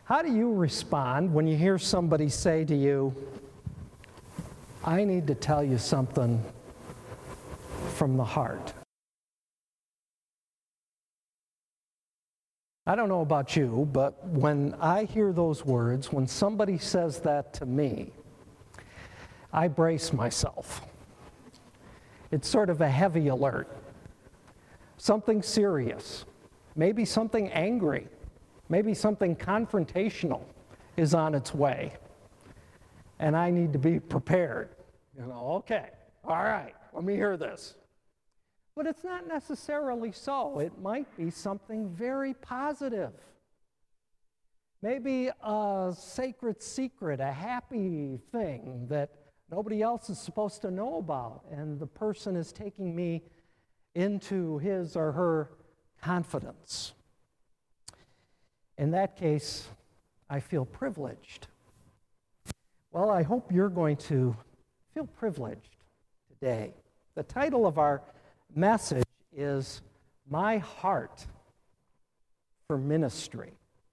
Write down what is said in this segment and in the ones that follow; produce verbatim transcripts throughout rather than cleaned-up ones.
How do you respond when you hear somebody say to you, I need to tell you something from the heart? I don't know about you, but when I hear those words, when somebody says that to me, I brace myself. It's sort of a heavy alert. Something serious, maybe something angry, maybe something confrontational is on its way. And I need to be prepared. You know, okay, all right, let me hear this. But it's not necessarily so. It might be something very positive. Maybe a sacred secret, a happy thing that nobody else is supposed to know about, and the person is taking me into his or her confidence. In that case, I feel privileged. Well, I hope you're going to feel privileged today. The title of our message is My Heart for Ministry.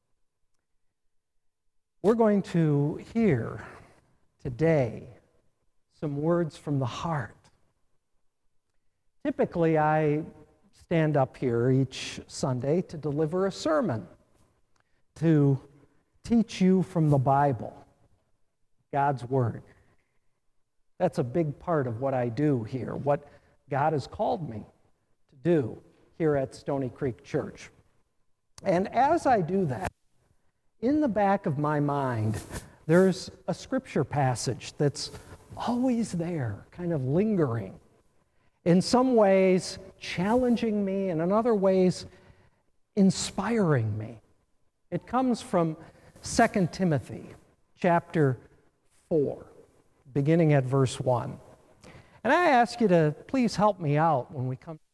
We're going to hear today some words from the heart. Typically, I stand up here each Sunday to deliver a sermon, to teach you from the Bible, God's Word. That's a big part of what I do here, what God has called me to do here at Stony Creek Church. And as I do that, in the back of my mind, there's a scripture passage that's always there, kind of lingering. In some ways, challenging me, and in other ways, inspiring me. It comes from Second Timothy chapter four, beginning at verse one. And I ask you to please help me out when we come.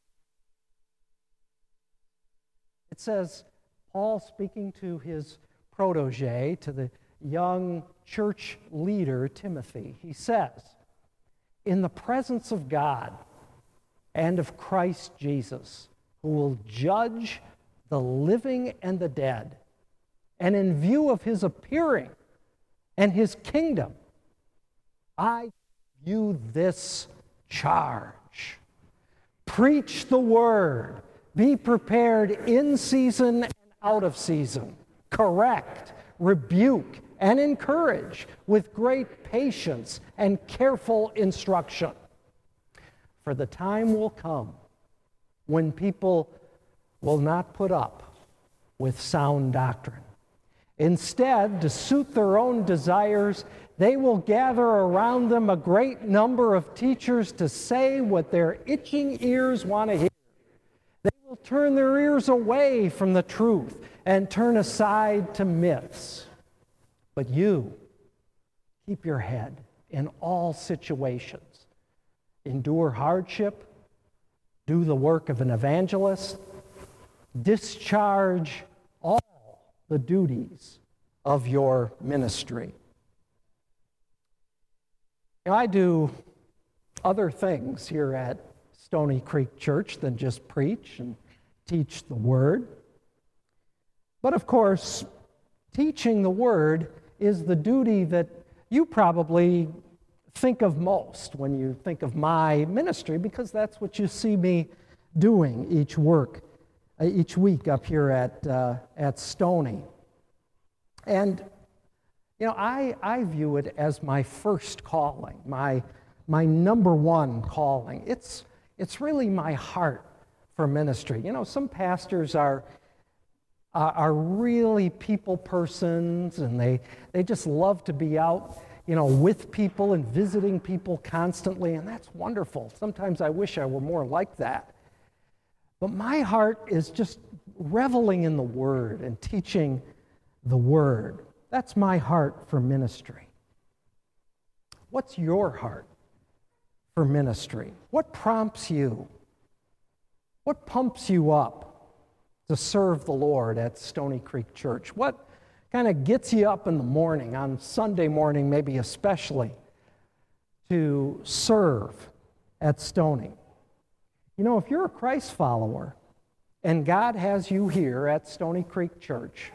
It says, Paul speaking to his protege, to the young church leader, Timothy, he says, in the presence of God and of Christ Jesus, who will judge the living and the dead, and in view of his appearing and his kingdom, I give you this charge. Preach the word. Be prepared in season and out of season. Correct, rebuke, and encourage with great patience and careful instruction. For the time will come when people will not put up with sound doctrine. Instead, to suit their own desires, they will gather around them a great number of teachers to say what their itching ears want to hear. They will turn their ears away from the truth and turn aside to myths. But you, keep your head in all situations. Endure hardship, do the work of an evangelist, discharge all the duties of your ministry. Now, I do other things here at Stony Creek Church than just preach and teach the Word. But of course, teaching the Word is the duty that you probably think of most when you think of my ministry, because that's what you see me doing each work, uh, each week up here at uh, at Stony. And you know, I I view it as my first calling, my my number one calling. It's it's really my heart for ministry. You know, some pastors are uh, are really people persons, and they they just love to be out, you know, with people and visiting people constantly, and that's wonderful. Sometimes I wish I were more like that. But my heart is just reveling in the Word and teaching the Word. That's my heart for ministry. What's your heart for ministry? What prompts you? What pumps you up to serve the Lord at Stony Creek Church? What kind of gets you up in the morning, on Sunday morning maybe especially, to serve at Stony? You know, if you're a Christ follower and God has you here at Stony Creek Church,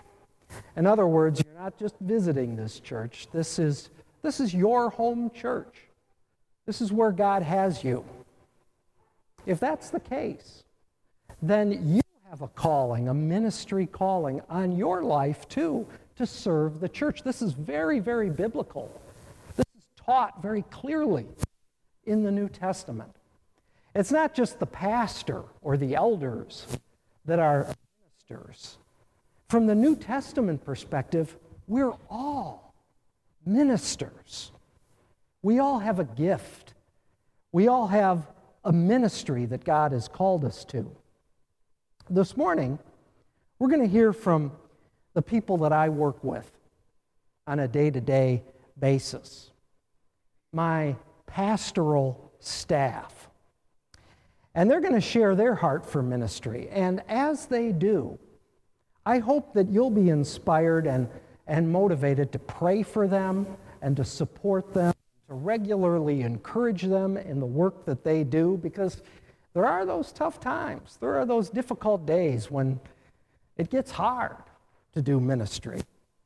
In other words, you're not just visiting this church. This is, this is your home church. This is where God has you. If that's the case, then you have a calling, a ministry calling on your life too, to serve the church. This is very, very biblical. This is taught very clearly in the New Testament. It's not just the pastor or the elders that are ministers. From the New Testament perspective, we're all ministers. We all have a gift. We all have a ministry that God has called us to. This morning, we're going to hear from the people that I work with on a day-to-day basis, my pastoral staff. And they're going to share their heart for ministry. And as they do, I hope that you'll be inspired and, and motivated to pray for them and to support them, to regularly encourage them in the work that they do, because there are those tough times. There are those difficult days when it gets hard to do ministry.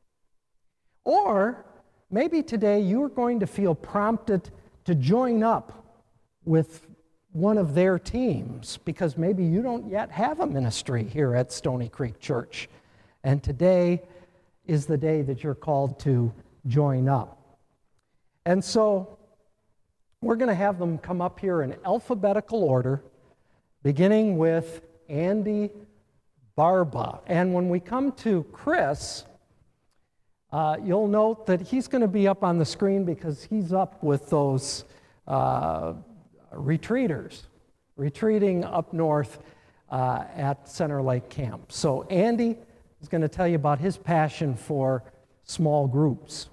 Or maybe today you're going to feel prompted to join up with one of their teams, because maybe you don't yet have a ministry here at Stony Creek Church. And today is the day that you're called to join up. And so we're going to have them come up here in alphabetical order, beginning with Andy Barba. And when we come to Chris, uh, you'll note that he's going to be up on the screen because he's up with those uh, retreaters, retreating up north uh, at Center Lake Camp. So Andy is going to tell you about his passion for small groups.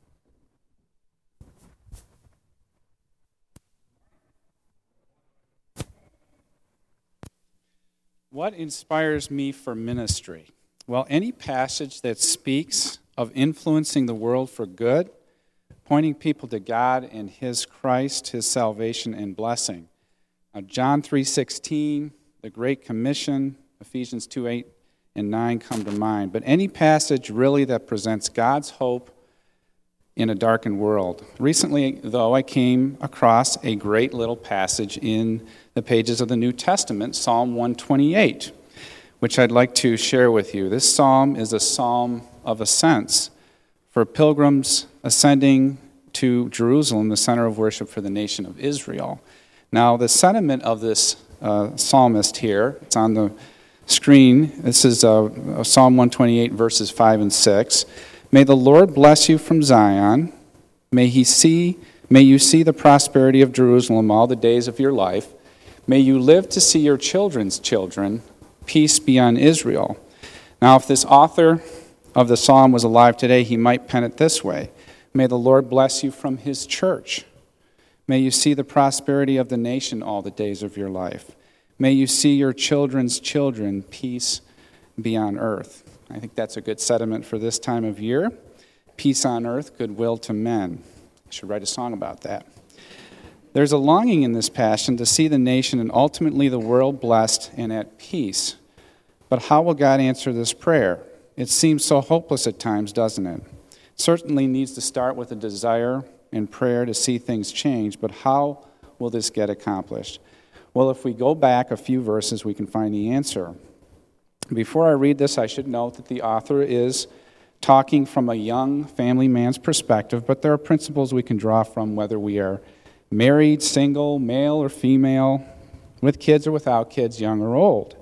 What inspires me for ministry? Well, any passage that speaks of influencing the world for good, pointing people to God and His Christ, His salvation and blessing. Now, John three sixteen, the Great Commission, Ephesians two eight and nine come to mind. But any passage really that presents God's hope in a darkened world. Recently, though, I came across a great little passage in the pages of the New Testament, Psalm one twenty-eight, which I'd like to share with you. This psalm is a psalm of ascents for pilgrims ascending to Jerusalem, the center of worship for the nation of Israel. Now, the sentiment of this uh, psalmist here, it's on the screen. This is uh, Psalm one twenty-eight, verses five and six. May the Lord bless you from Zion. May he see, may you see the prosperity of Jerusalem all the days of your life. May you live to see your children's children. Peace be on Israel. Now, if this author of the psalm was alive today, he might pen it this way. May the Lord bless you from his church. May you see the prosperity of the nation all the days of your life. May you see your children's children. Peace be on earth. I think that's a good sentiment for this time of year. Peace on earth, goodwill to men. I should write a song about that. There's a longing in this passion to see the nation and ultimately the world blessed and at peace. But how will God answer this prayer? It seems so hopeless at times, doesn't it? It certainly needs to start with a desire and prayer to see things change, but how will this get accomplished? Well, if we go back a few verses, we can find the answer. Before I read this, I should note that the author is talking from a young family man's perspective, but there are principles we can draw from whether we are married, single, male or female, with kids or without kids, young or old.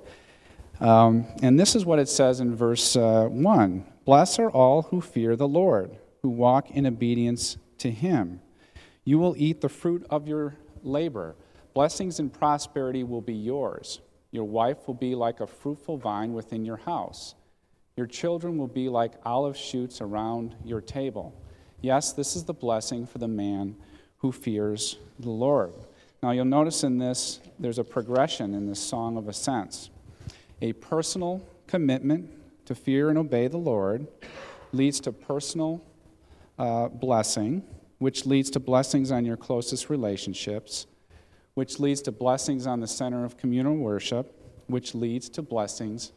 Um, and this is what it says in verse uh, one. Blessed are all who fear the Lord, who walk in obedience to him. You will eat the fruit of your labor. Blessings and prosperity will be yours. Your wife will be like a fruitful vine within your house. Your children will be like olive shoots around your table. Yes, this is the blessing for the man who fears the Lord. Now you'll notice in this, there's a progression in this Song of Ascents. A personal commitment to fear and obey the Lord leads to personal uh, blessing, which leads to blessings on your closest relationships, which leads to blessings on the center of communal worship, which leads to blessings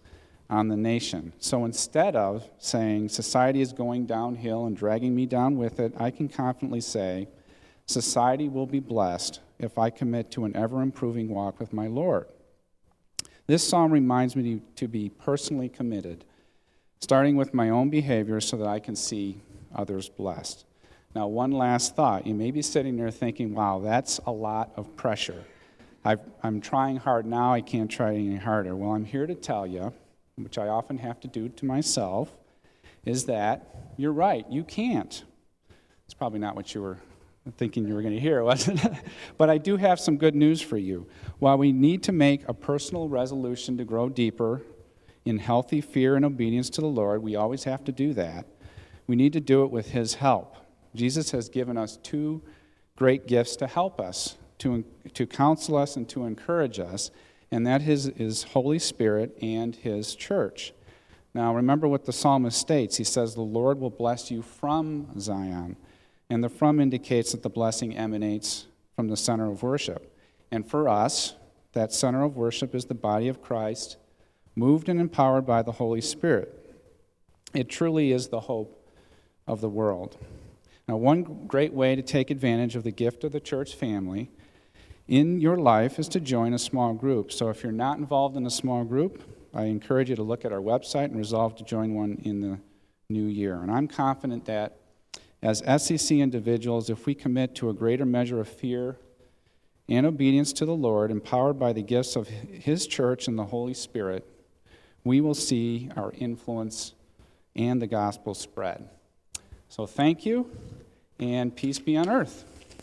on the nation. So instead of saying society is going downhill and dragging me down with it, I can confidently say society will be blessed if I commit to an ever-improving walk with my Lord. This psalm reminds me to be personally committed, starting with my own behavior so that I can see others blessed. Now, one last thought. You may be sitting there thinking, wow, that's a lot of pressure. I've, I'm trying hard now, I can't try any harder. Well, I'm here to tell you, which I often have to do to myself, is that you're right, you can't. It's probably not what you were thinking you were going to hear, wasn't it? But I do have some good news for you. While we need to make a personal resolution to grow deeper in healthy fear and obedience to the Lord, we always have to do that. We need to do it with His help. Jesus has given us two great gifts to help us, to, to counsel us and to encourage us, and that is His Holy Spirit and His church. Now, remember what the psalmist states. He says, the Lord will bless you from Zion. And the from indicates that the blessing emanates from the center of worship. And for us, that center of worship is the body of Christ, moved and empowered by the Holy Spirit. It truly is the hope of the world. Now, one great way to take advantage of the gift of the church family in your life is to join a small group. So if you're not involved in a small group, I encourage you to look at our website and resolve to join one in the new year. And I'm confident that as S C C individuals, if we commit to a greater measure of fear and obedience to the Lord, empowered by the gifts of His church and the Holy Spirit, we will see our influence and the gospel spread. So thank you, and peace be on earth.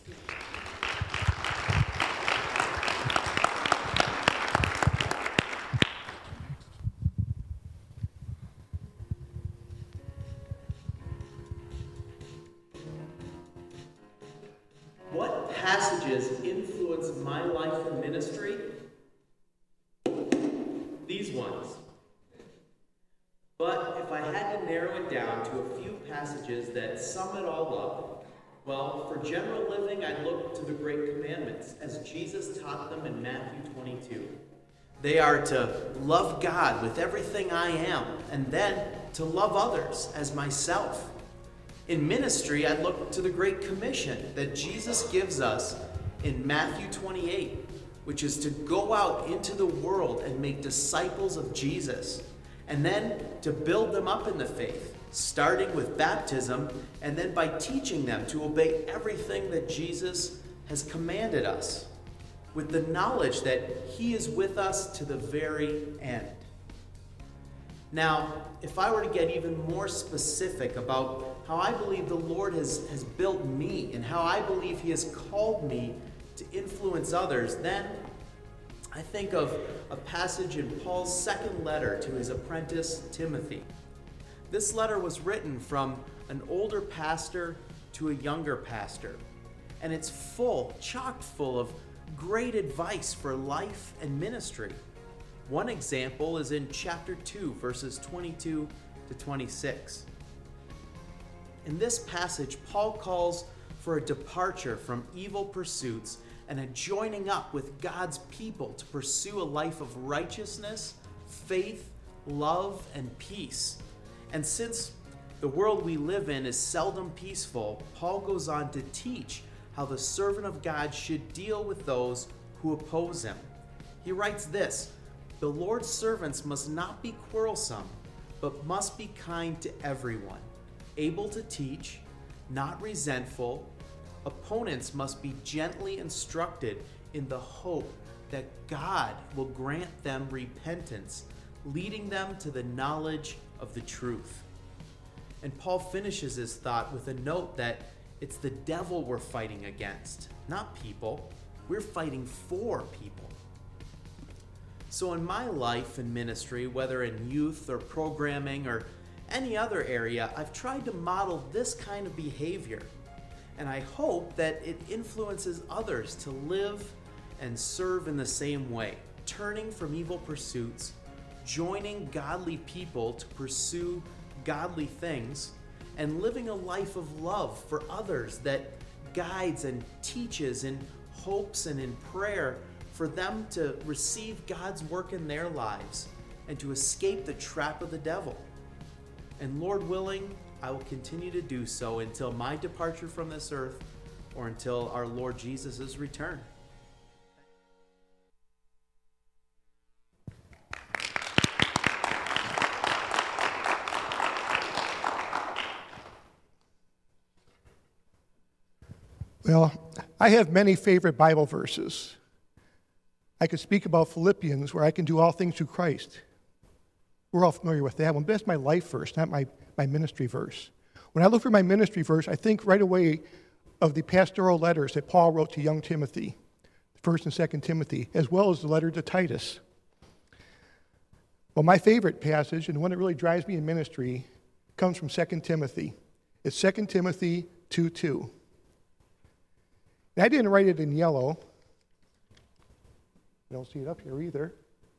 What passages influence my life and ministry? These ones. But if I had to narrow it down to a few passages that sum it all up, well, for general living, I'd look to the Great Commandments, as Jesus taught them in Matthew twenty-two. They are to love God with everything I am, and then to love others as myself. In ministry, I look to the Great Commission that Jesus gives us in Matthew twenty-eight, which is to go out into the world and make disciples of Jesus, and then to build them up in the faith, starting with baptism, and then by teaching them to obey everything that Jesus has commanded us, with the knowledge that He is with us to the very end. Now, if I were to get even more specific about how I believe the Lord has, has built me and how I believe He has called me to influence others, then I think of a passage in Paul's second letter to his apprentice Timothy. This letter was written from an older pastor to a younger pastor, and it's full, chock full of great advice for life and ministry. One example is in chapter two, verses twenty-two to twenty-six. In this passage, Paul calls for a departure from evil pursuits and a joining up with God's people to pursue a life of righteousness, faith, love, and peace. And since the world we live in is seldom peaceful, Paul goes on to teach how the servant of God should deal with those who oppose him. He writes this: "The Lord's servants must not be quarrelsome, but must be kind to everyone, able to teach, not resentful. Opponents must be gently instructed in the hope that God will grant them repentance, leading them to the knowledge of the truth." And Paul finishes his thought with a note that it's the devil we're fighting against, not people. We're fighting for people. So in my life and ministry, whether in youth or programming or any other area, I've tried to model this kind of behavior. And I hope that it influences others to live and serve in the same way, turning from evil pursuits, joining godly people to pursue godly things, and living a life of love for others that guides and teaches in hopes and in prayer for them to receive God's work in their lives and to escape the trap of the devil. And Lord willing, I will continue to do so until my departure from this earth or until our Lord Jesus' return. Well, I have many favorite Bible verses. I could speak about Philippians, where I can do all things through Christ. We're all familiar with that one, but that's my life verse, not my, my ministry verse. When I look for my ministry verse, I think right away of the pastoral letters that Paul wrote to young Timothy, First and Second Timothy, as well as the letter to Titus. Well, my favorite passage, and the one that really drives me in ministry, comes from Second Timothy. It's Second Timothy two two. And I didn't write it in yellow. I don't see it up here either.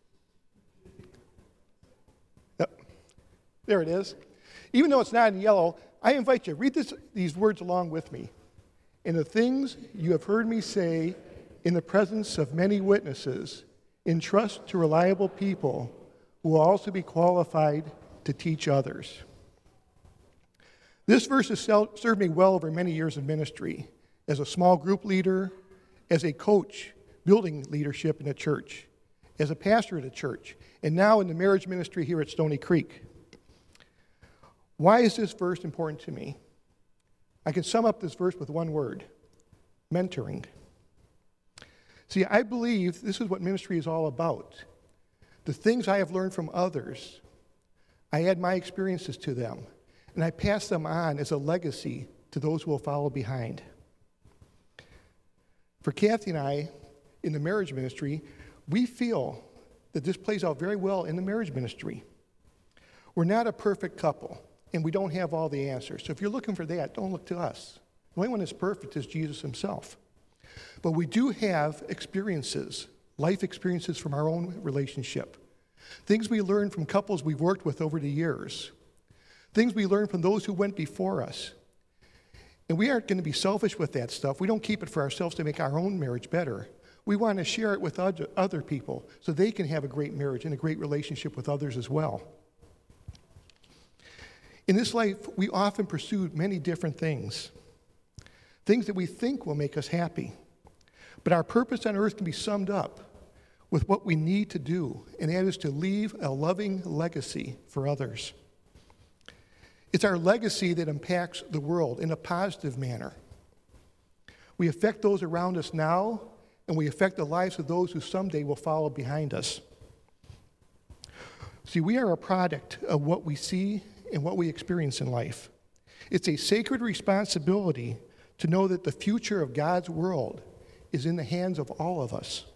Yep. There it is. Even though it's not in yellow, I invite you, read this, these words along with me. "And the things you have heard me say in the presence of many witnesses, entrust to reliable people who will also be qualified to teach others." This verse has served me well over many years of ministry, as a small group leader, as a coach building leadership in a church, as a pastor at a church, and now in the marriage ministry here at Stony Creek. Why is this verse important to me? I can sum up this verse with one word: mentoring. See, I believe this is what ministry is all about. The things I have learned from others, I add my experiences to them, and I pass them on as a legacy to those who will follow behind. For Kathy and I, in the marriage ministry, we feel that this plays out very well in the marriage ministry. We're not a perfect couple, and we don't have all the answers. So if you're looking for that, don't look to us. The only one that's perfect is Jesus himself. But we do have experiences, life experiences from our own relationship, things we learned from couples we've worked with over the years, things we learned from those who went before us. And we aren't going to be selfish with that stuff. We don't keep it for ourselves to make our own marriage better. We want to share it with other people so they can have a great marriage and a great relationship with others as well. In this life, we often pursue many different things, things that we think will make us happy. But our purpose on earth can be summed up with what we need to do, and that is to leave a loving legacy for others. It's our legacy that impacts the world in a positive manner. We affect those around us now, and we affect the lives of those who someday will follow behind us. See, we are a product of what we see and what we experience in life. It's a sacred responsibility to know that the future of God's world is in the hands of all of us.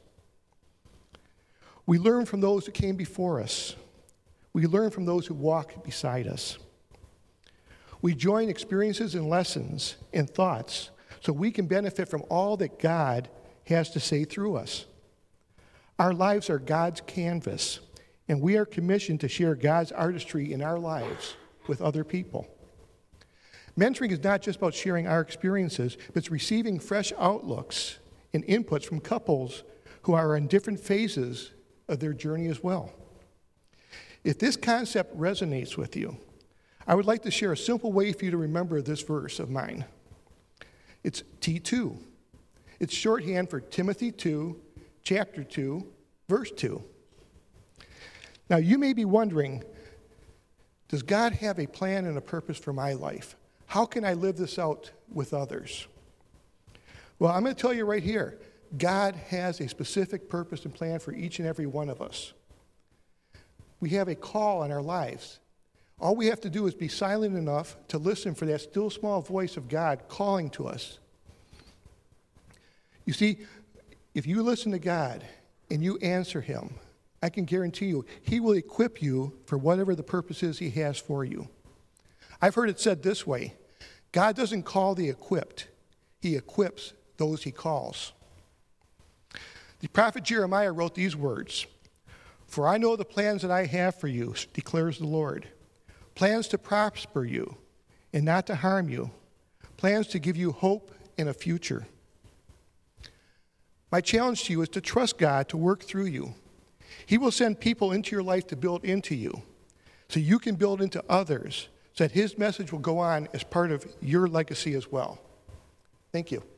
We learn from those who came before us. We learn from those who walk beside us. We join experiences and lessons and thoughts so we can benefit from all that God has to say through us. Our lives are God's canvas, and we are commissioned to share God's artistry in our lives with other people. Mentoring is not just about sharing our experiences, but it's receiving fresh outlooks and inputs from couples who are in different phases of their journey as well. If this concept resonates with you, I would like to share a simple way for you to remember this verse of mine. It's T two. It's shorthand for Timothy two, chapter two, verse two. Now, you may be wondering, does God have a plan and a purpose for my life? How can I live this out with others? Well, I'm going to tell you right here, God has a specific purpose and plan for each and every one of us. We have a call on our lives. All we have to do is be silent enough to listen for that still small voice of God calling to us. You see, if you listen to God and you answer him, I can guarantee you, he will equip you for whatever the purpose is he has for you. I've heard it said this way: God doesn't call the equipped, he equips those he calls. The prophet Jeremiah wrote these words: "For I know the plans that I have for you, declares the Lord. Plans to prosper you and not to harm you. Plans to give you hope and a future." My challenge to you is to trust God to work through you. He will send people into your life to build into you so you can build into others so that his message will go on as part of your legacy as well. Thank you.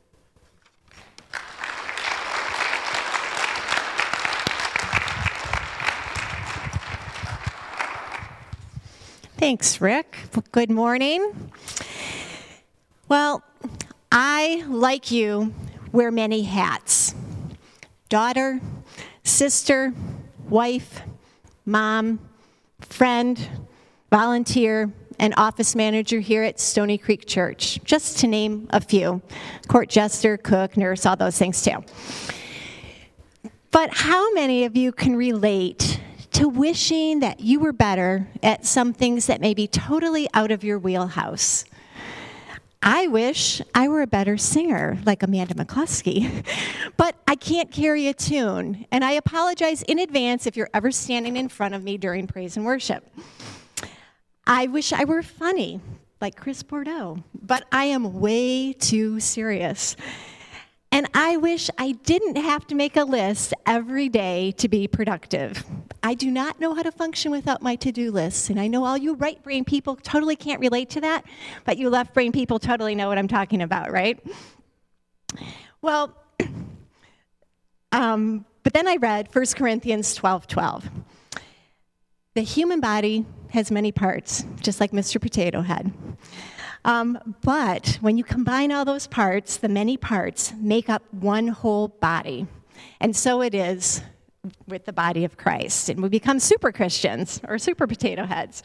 Thanks, Rick. Good morning. Well, I, like you, wear many hats. Daughter, sister, wife, mom, friend, volunteer, and office manager here at Stony Creek Church, just to name a few. Court jester, cook, nurse, all those things too. But how many of you can relate to wishing that you were better at some things that may be totally out of your wheelhouse? I wish I were a better singer like Amanda McCluskey, but I can't carry a tune, and I apologize in advance if you're ever standing in front of me during praise and worship. I wish I were funny like Chris Bordeaux, but I am way too serious. And I wish I didn't have to make a list every day to be productive. I do not know how to function without my to-do lists, and I know all you right-brain people totally can't relate to that, but you left-brain people totally know what I'm talking about, right? Well, um, but then I read First Corinthians twelve twelve. The human body has many parts, just like Mister Potato Head. Um, but when you combine all those parts, the many parts make up one whole body. And so it is with the body of Christ. And we become super Christians or super potato heads.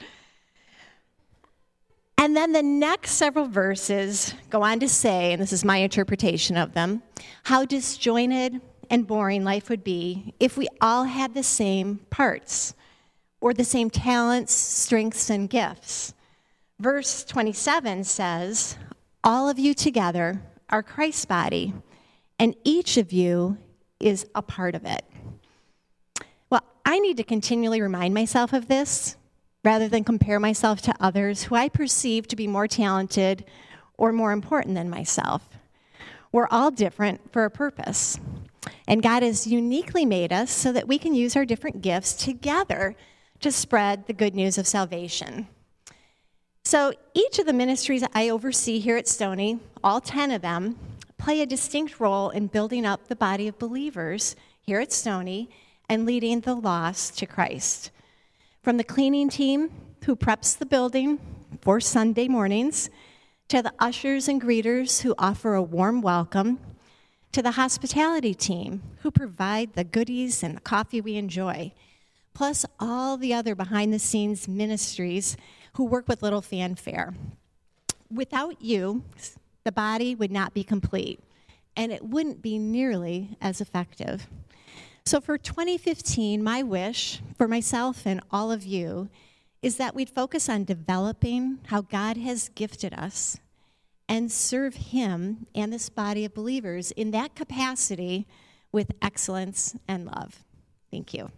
And then the next several verses go on to say, and this is my interpretation of them, how disjointed and boring life would be if we all had the same parts or the same talents, strengths, and gifts. Verse twenty-seven says, all of you together are Christ's body, and each of you is a part of it. Well, I need to continually remind myself of this rather than compare myself to others who I perceive to be more talented or more important than myself. We're all different for a purpose, and God has uniquely made us so that we can use our different gifts together to spread the good news of salvation. So each of the ministries I oversee here at Stony, all ten of them, play a distinct role in building up the body of believers here at Stony and leading the lost to Christ. From the cleaning team who preps the building for Sunday mornings, to the ushers and greeters who offer a warm welcome, to the hospitality team who provide the goodies and the coffee we enjoy, plus all the other behind-the-scenes ministries who work with little fanfare. Without you, the body would not be complete, and it wouldn't be nearly as effective. So for twenty fifteen, my wish for myself and all of you is that we'd focus on developing how God has gifted us and serve him and this body of believers in that capacity with excellence and love. Thank you.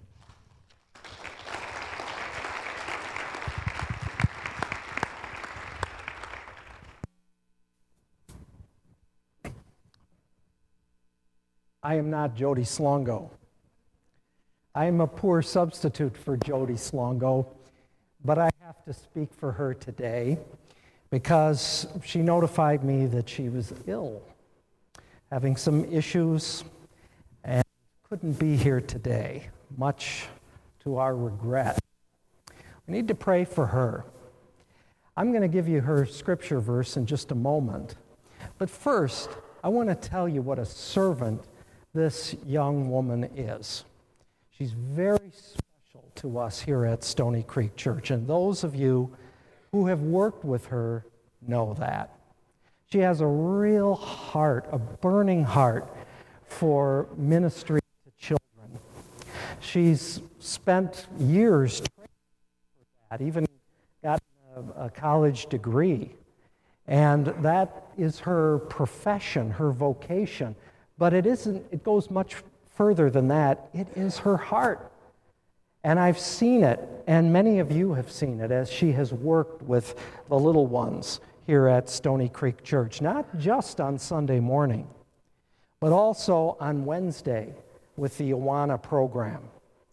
I am not Jody Slongo. I am a poor substitute for Jody Slongo, but I have to speak for her today because she notified me that she was ill, having some issues, and couldn't be here today, much to our regret. We need to pray for her. I'm going to give you her scripture verse in just a moment, but first, I want to tell you what a servant this young woman is. She's very special to us here at Stony Creek Church, and those of you who have worked with her know that. She has a real heart, a burning heart for ministry to children. She's spent years training for that, even got a, a college degree, and that is her profession, her vocation. But it isn't, it goes much further than that. It is her heart. And I've seen it, and many of you have seen it as she has worked with the little ones here at Stony Creek Church, not just on Sunday morning, but also on Wednesday with the Awana program.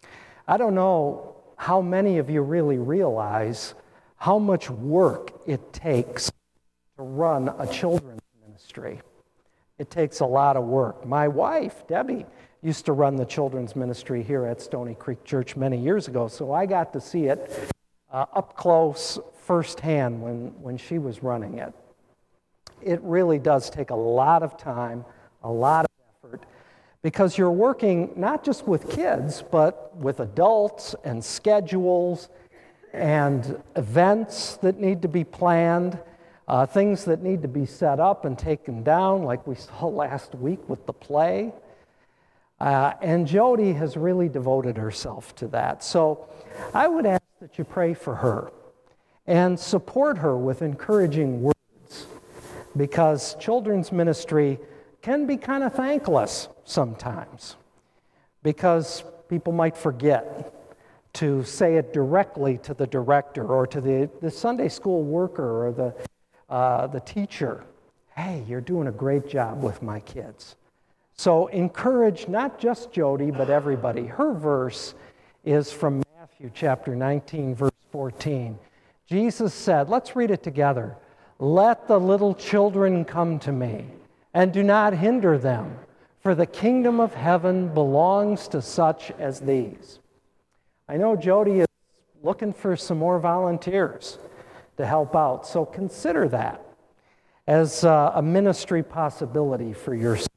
I don't know how many of you really realize how much work it takes to run a children's ministry. It takes a lot of work. My wife, Debbie, used to run the children's ministry here at Stony Creek Church many years ago, so I got to see it uh, up close firsthand when, when she was running it. It really does take a lot of time, a lot of effort, because you're working not just with kids, but with adults and schedules and events that need to be planned, uh, things that need to be set up and taken down, like we saw last week with the play. Uh, and Jody has really devoted herself to that. So I would ask that you pray for her and support her with encouraging words, because children's ministry can be kind of thankless sometimes, because people might forget to say it directly to the director or to the, the Sunday school worker or the, uh, the teacher. Hey, you're doing a great job with my kids. So encourage not just Jody, but everybody. Her verse is from Matthew chapter nineteen, verse fourteen. Jesus said, let's read it together, "Let the little children come to me, and do not hinder them, for the kingdom of heaven belongs to such as these." I know Jody is looking for some more volunteers to help out, so consider that as uh, a ministry possibility for yourself.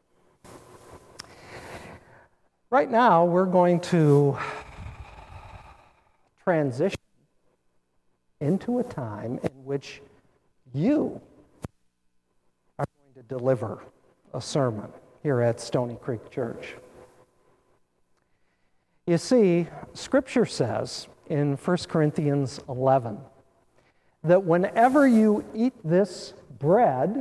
Right now, we're going to transition into a time in which you are going to deliver a sermon here at Stony Creek Church. You see, Scripture says in First Corinthians eleven that whenever you eat this bread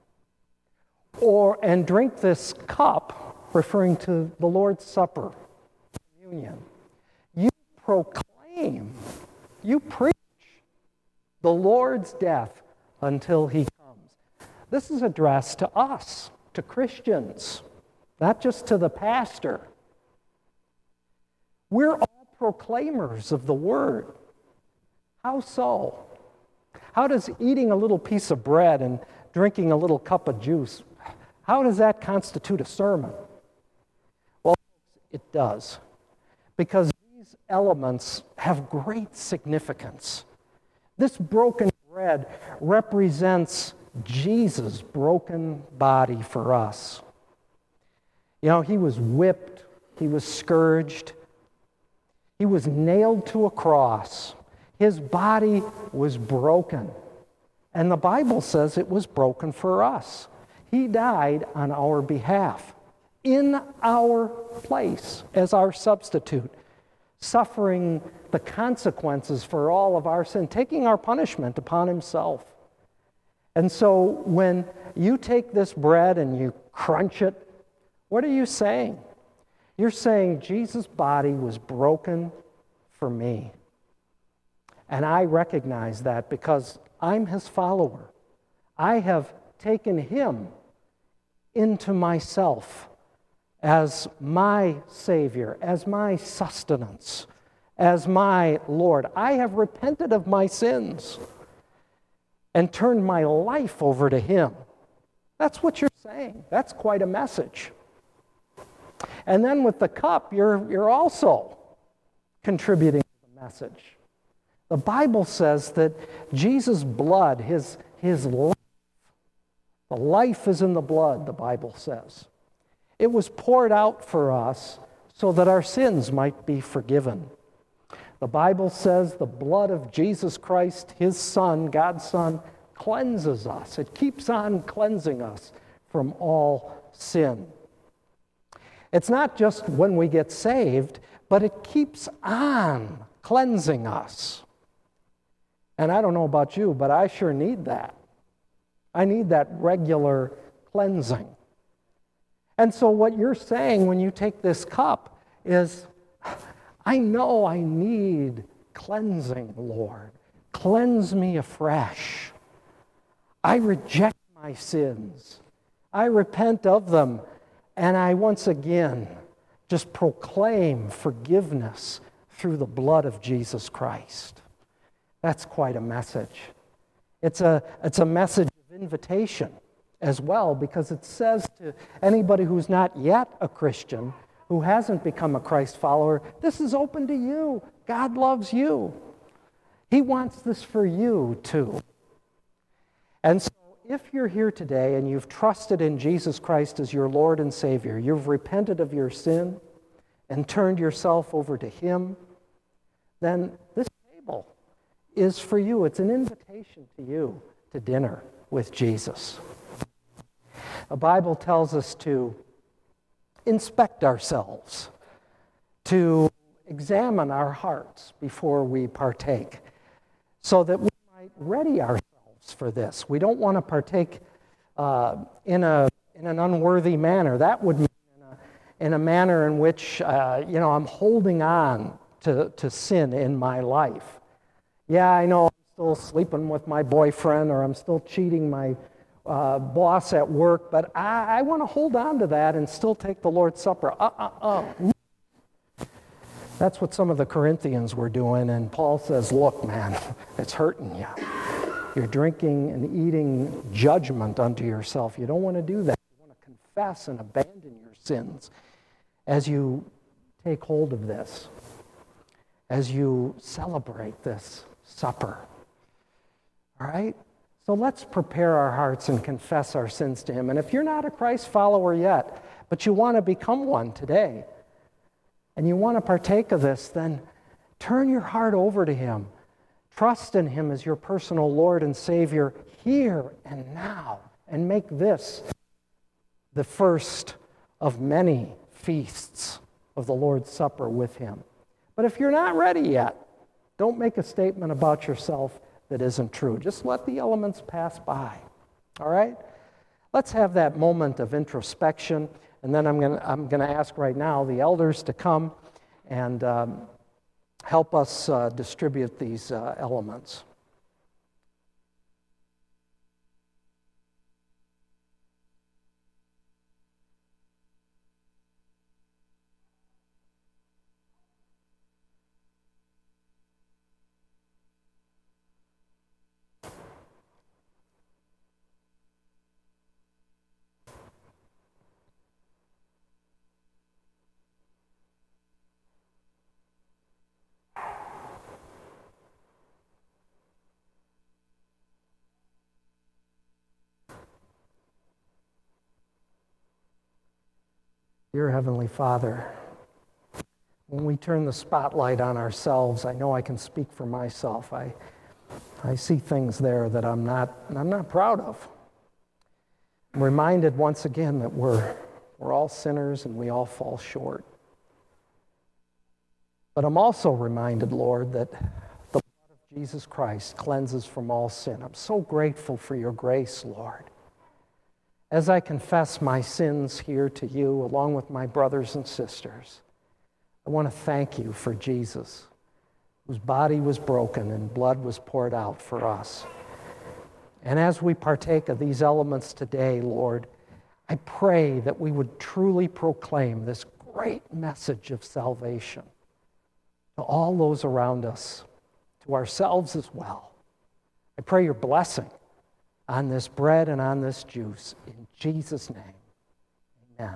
or and drink this cup, referring to the Lord's Supper, communion, you proclaim, you preach the Lord's death until he comes. This is addressed to us, to Christians, not just to the pastor. We're all proclaimers of the word. How so? How does eating a little piece of bread and drinking a little cup of juice, how does that constitute a sermon? Well, it does, because these elements have great significance. This broken bread represents Jesus' broken body for us. You know, he was whipped, he was scourged, he was nailed to a cross. His body was broken, and the Bible says it was broken for us. He died on our behalf, in our place, as our substitute, suffering the consequences for all of our sin, taking our punishment upon himself. And so when you take this bread and you crunch it, what are you saying? You're saying Jesus' body was broken for me. And I recognize that because I'm his follower. I have taken him into myself as my Savior, as my sustenance, as my Lord. I have repented of my sins and turned my life over to him. That's what you're saying. That's quite a message. And then with the cup, you're, you're also contributing to the message. The Bible says that Jesus' blood, his, his life, the life is in the blood, the Bible says. It was poured out for us so that our sins might be forgiven. The Bible says the blood of Jesus Christ, his Son, God's Son, cleanses us. It keeps on cleansing us from all sin. It's not just when we get saved, but it keeps on cleansing us. And I don't know about you, but I sure need that. I need that regular cleansing. And so what you're saying when you take this cup is, I know I need cleansing, Lord. Cleanse me afresh. I reject my sins. I repent of them, and I once again just proclaim forgiveness through the blood of Jesus Christ. That's quite a message. It's a, it's a message of invitation as well, because it says to anybody who's not yet a Christian, who hasn't become a Christ follower, this is open to you. God loves you. He wants this for you too. And so if you're here today and you've trusted in Jesus Christ as your Lord and Savior, you've repented of your sin and turned yourself over to Him, then this table is for you. It's an invitation to you to dinner with Jesus. The Bible tells us to inspect ourselves, to examine our hearts before we partake, so that we might ready ourselves for this. We don't want to partake uh, in a in an unworthy manner. That would mean in a, in a manner in which uh, you know I'm holding on to, to sin in my life. Yeah, I know I'm still sleeping with my boyfriend, or I'm still cheating my uh, boss at work, but I, I want to hold on to that and still take the Lord's Supper. Uh, uh, uh. That's what some of the Corinthians were doing, and Paul says, look, man, it's hurting you. You're drinking and eating judgment unto yourself. You don't want to do that. You want to confess and abandon your sins as you take hold of this, as you celebrate this supper. All right? So let's prepare our hearts and confess our sins to Him. And if you're not a Christ follower yet, but you want to become one today, and you want to partake of this, then turn your heart over to Him. Trust in Him as your personal Lord and Savior here and now, and make this the first of many feasts of the Lord's Supper with Him. But if you're not ready yet, don't make a statement about yourself that isn't true. Just let the elements pass by. All right? Let's have that moment of introspection, and then I'm going to I'm going to ask right now the elders to come and um, help us uh, distribute these uh, elements. Dear Heavenly Father, when we turn the spotlight on ourselves, I know I can speak for myself. I, I see things there that I'm not, I'm not proud of. I'm reminded once again that we're, we're all sinners and we all fall short. But I'm also reminded, Lord, that the blood of Jesus Christ cleanses from all sin. I'm so grateful for your grace, Lord. As I confess my sins here to you, along with my brothers and sisters, I want to thank you for Jesus, whose body was broken and blood was poured out for us. And as we partake of these elements today, Lord, I pray that we would truly proclaim this great message of salvation to all those around us, to ourselves as well. I pray your blessing on this bread and on this juice. In Jesus' name, amen.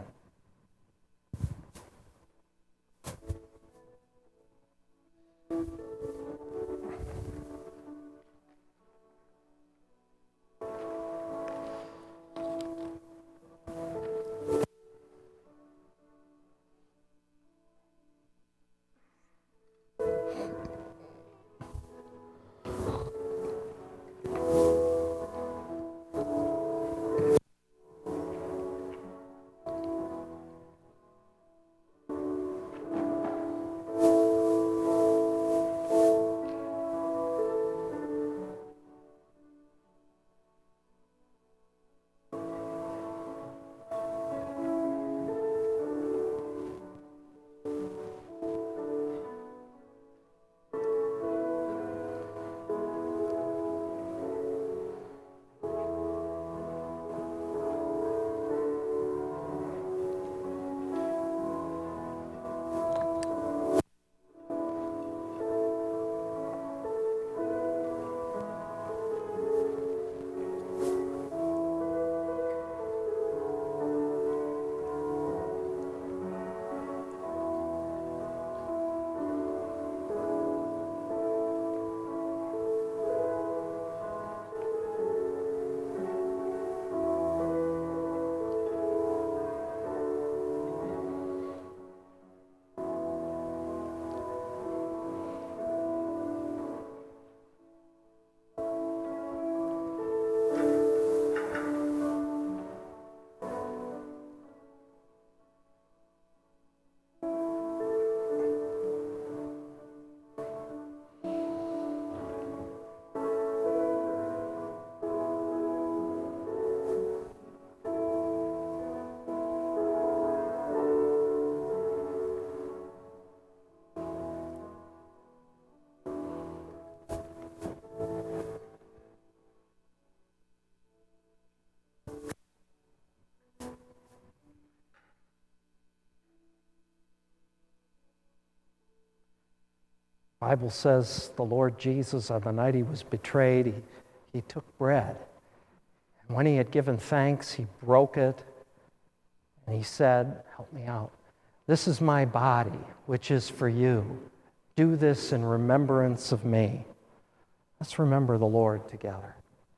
The Bible says the Lord Jesus, on the night he was betrayed, he, he took bread. And when he had given thanks, he broke it, and he said, help me out, this is my body, which is for you. Do this in remembrance of me. Let's remember the Lord together.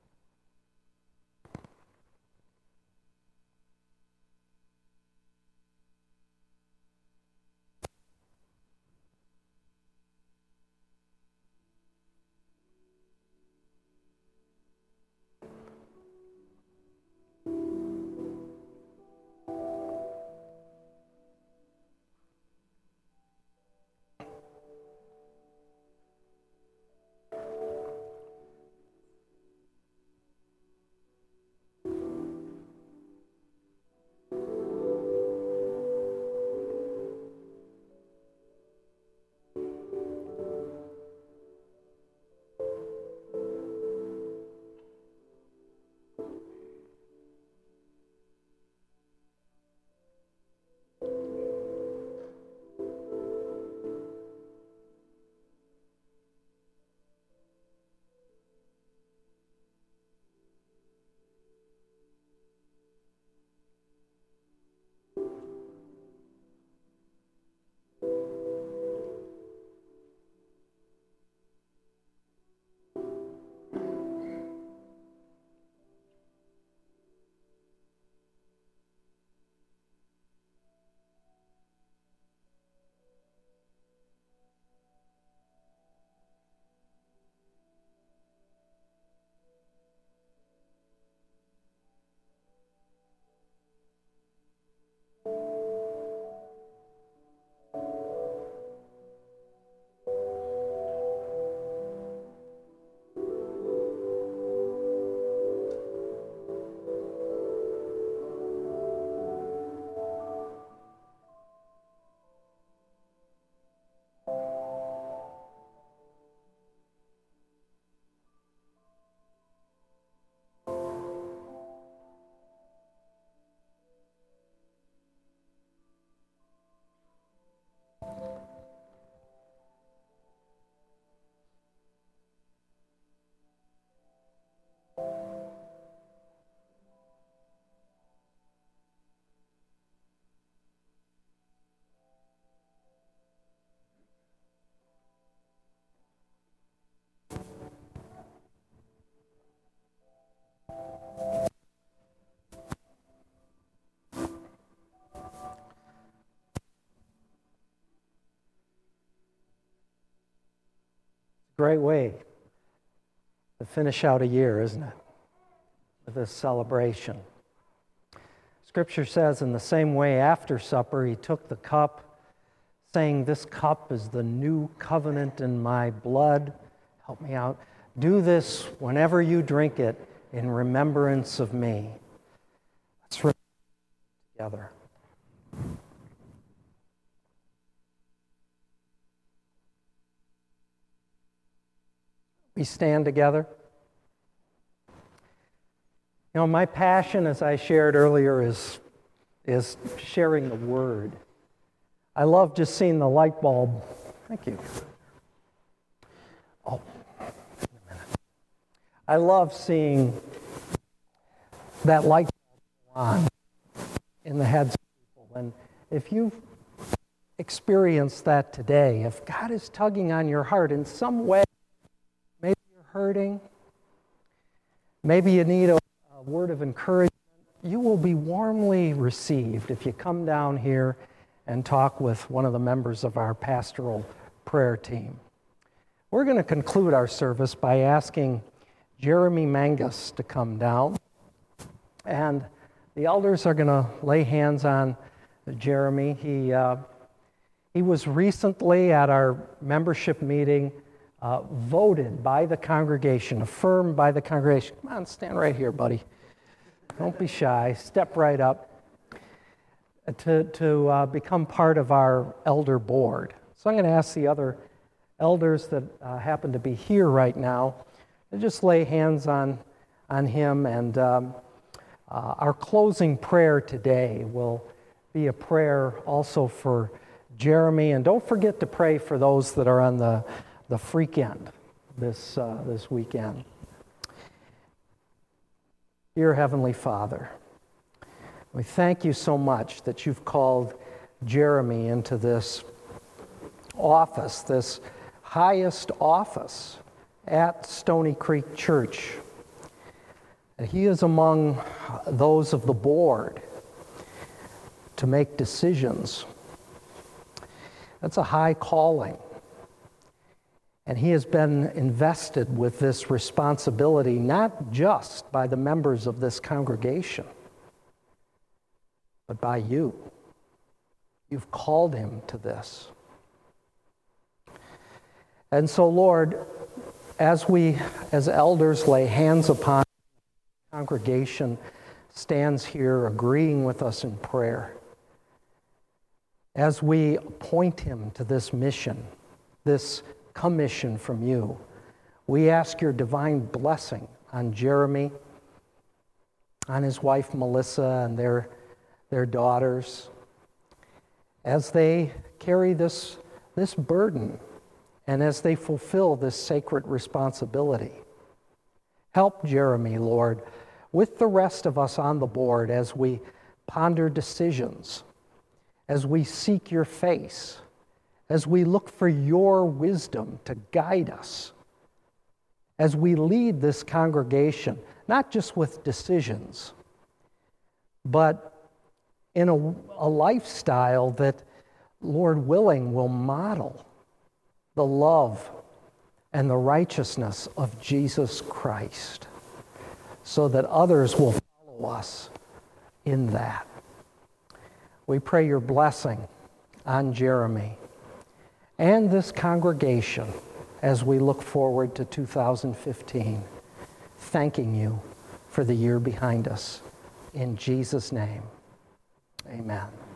Great way to finish out a year, isn't it? With this celebration. Scripture says, in the same way, after supper, he took the cup, saying, this cup is the new covenant in my blood. Help me out. Do this whenever you drink it in remembrance of me. Let's remember together. We stand together. You know, my passion, as I shared earlier, is, is sharing the Word. I love just seeing the light bulb. Thank you. Oh, wait a minute. I love seeing that light bulb go on in the heads of people. And if you've experienced that today, if God is tugging on your heart in some way, maybe you're hurting, maybe you need a, a word of encouragement, you will be warmly received if you come down here and talk with one of the members of our pastoral prayer team. We're going to conclude our service by asking Jeremy Mangus to come down. And the elders are going to lay hands on Jeremy. He, uh, he was recently at our membership meeting uh, voted by the congregation, affirmed by the congregation. Come on, stand right here, buddy. Don't be shy. Step right up. To, to uh, become part of our elder board. So I'm going to ask the other elders that uh, happen to be here right now to just lay hands on, on him. And um, uh, our closing prayer today will be a prayer also for Jeremy. And don't forget to pray for those that are on the, the Freakend this, uh, this weekend. Dear Heavenly Father, we thank you so much that you've called Jeremy into this office, this highest office at Stony Creek Church. And he is among those of the board to make decisions. That's a high calling. And he has been invested with this responsibility, not just by the members of this congregation, but by you. You've called him to this. And so, Lord, as we, as elders, lay hands upon the congregation, stands here agreeing with us in prayer, as we appoint him to this mission, this commission from you, we ask your divine blessing on Jeremy, on his wife Melissa, and their, their daughters, as they carry this, this burden and as they fulfill this sacred responsibility. Help Jeremy, Lord, with the rest of us on the board as we ponder decisions, as we seek your face, as we look for your wisdom to guide us, as we lead this congregation, not just with decisions, but in a, a lifestyle that, Lord willing, will model the love and the righteousness of Jesus Christ, so that others will follow us in that. We pray your blessing on Jeremy and this congregation as we look forward to two thousand fifteen, thanking you for the year behind us. In Jesus' name, amen.